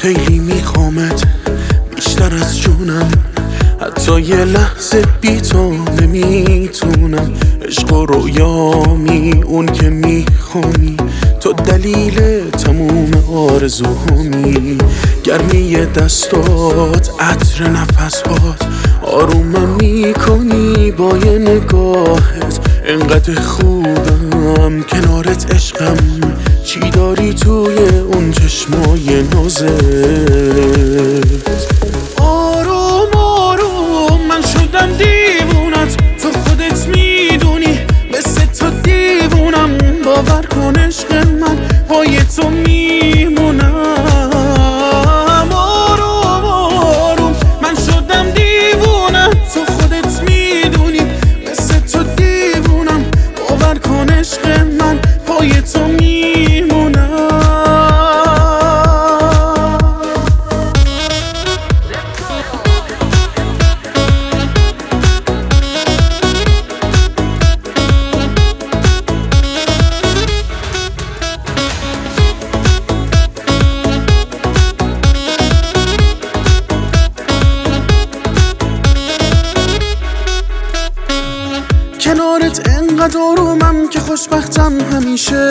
خیلی میخوامت بیشتر از جونم، حتی یه لحظه بی تو نمیتونم. عشق و رویامی اون که میخوانی، تو دلیل تموم آرزوهامی. گرمی دستات، عطر نفسات، آرومم میکنی با یه نگاهت. انقدر خوبم کنارت عشقم، چی داری توی اون چشمای نازت؟ آروم آروم من شدم دیوونت، تو خودت میدونی مثل تو دیوونم. باور کن عشق من پای تو میمونم. آروم آروم من شدم دیوونت، تو خودت میدونی مثل تو دیوونم. باور کن عشق من پای تو میمونم. کنارت انقدر آرومم که خوشبختم همیشه.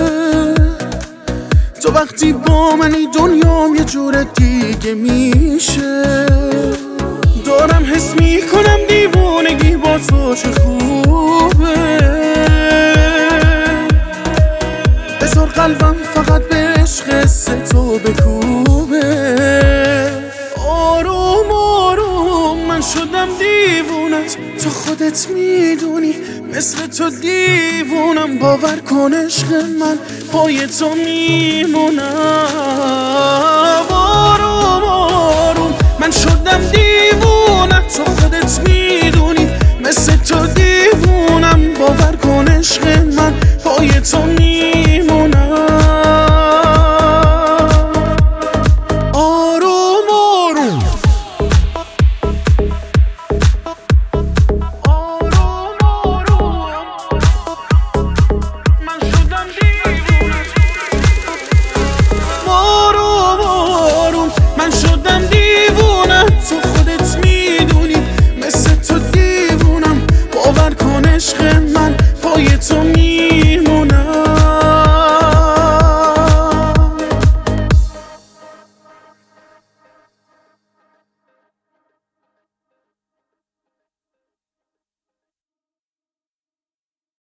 تو وقتی با منی دنیام یه جور دیگه میشه. دارم حس میکنم دیوونگی با تو چه خوبه. بذار قلبم فقط به عشق تو بکوبه. آروم آروم من شدم دیوونت، تو خودت میدونی مثل تو دیوونم. باور کن عشق من پای تو میمونم. آروم آروم من شدم دیوونت، تو خودت میدونی مثل تو دیوونم. باور کن عشق